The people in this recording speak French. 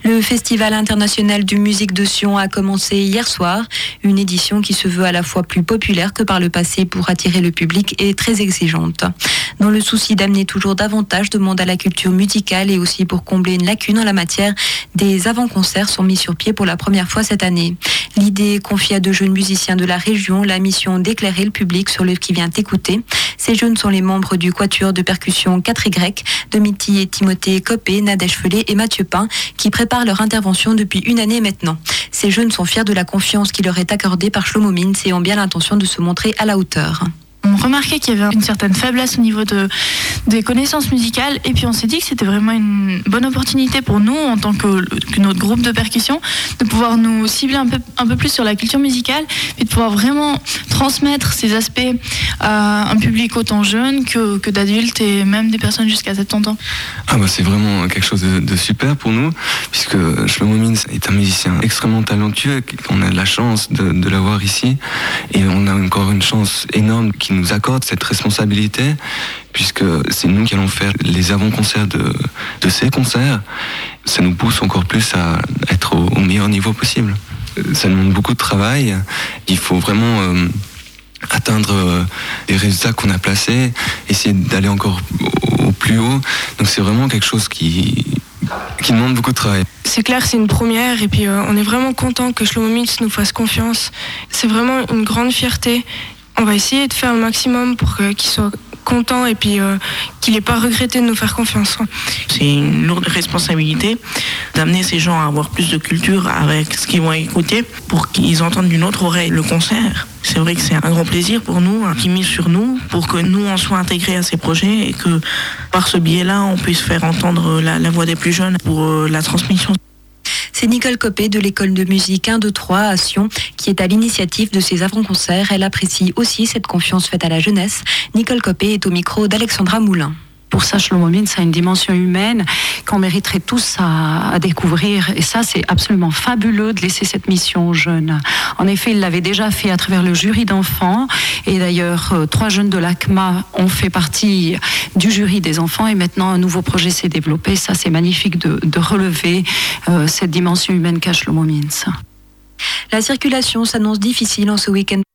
Le Festival international de musique de Sion a commencé hier soir. Une édition qui se veut à la fois plus populaire que par le passé pour attirer le public et très exigeante. Dans le souci d'amener toujours davantage de monde à la culture musicale et aussi pour combler une lacune en la matière, des avant-concerts sont mis sur pied pour la première fois cette année. L'idée confie à 2 jeunes musiciens de la région la mission d'éclairer le public sur le qui vient écouter. Ces jeunes sont les membres du quatuor de percussion 4Y, Domiti et Timothée Copé, Nadège Felé et Mathieu Pin, qui préparent leur intervention depuis une année maintenant. Ces jeunes sont fiers de la confiance qui leur est accordée par Shlomo Mintz et ont bien l'intention de se montrer à la hauteur. On remarquait qu'il y avait une certaine faiblesse au niveau des connaissances musicales et puis on s'est dit que c'était vraiment une bonne opportunité pour nous en tant que notre groupe de percussion de pouvoir nous cibler un peu plus sur la culture musicale et de pouvoir vraiment transmettre ces aspects à un public autant jeune que d'adultes et même des personnes jusqu'à 70 ans. C'est vraiment quelque chose de super pour nous puisque Shlomo Mintz est un musicien extrêmement talentueux, on a de la chance de l'avoir ici et on a encore une chance énorme qui nous accorde cette responsabilité puisque c'est nous qui allons faire les avant-concerts de ces concerts. Ça nous pousse encore plus à être au meilleur niveau possible. Ça demande beaucoup de travail. Il faut vraiment atteindre les résultats qu'on a placés, essayer d'aller encore au plus haut. Donc c'est vraiment quelque chose qui demande beaucoup de travail. C'est clair, c'est une première et puis on est vraiment content que Shlomo Mintz nous fasse confiance. C'est vraiment une grande fierté. On va essayer de faire le maximum pour qu'il soit content et puis qu'il n'ait pas regretté de nous faire confiance. C'est une lourde responsabilité d'amener ces gens à avoir plus de culture avec ce qu'ils vont écouter pour qu'ils entendent d'une autre oreille le concert. C'est vrai que c'est un grand plaisir pour nous, qui mise sur nous, pour que nous, on soit intégrés à ces projets et que par ce biais-là, on puisse faire entendre la voix des plus jeunes pour la transmission. C'est Nicole Copé de l'école de musique 1, 2, 3 à Sion qui est à l'initiative de ces avant-concerts. Elle apprécie aussi cette confiance faite à la jeunesse. Nicole Copé est au micro d'Alexandra Moulin. Pour ça, Shlomo Mintz a une dimension humaine qu'on mériterait tous à découvrir. Et ça, c'est absolument fabuleux de laisser cette mission aux jeunes. En effet, il l'avait déjà fait à travers le jury d'enfants. Et d'ailleurs, 3 jeunes de l'ACMA ont fait partie du jury des enfants. Et maintenant, un nouveau projet s'est développé. Ça, c'est magnifique de relever cette dimension humaine qu'a Shlomo Mintz. La circulation s'annonce difficile en ce week-end.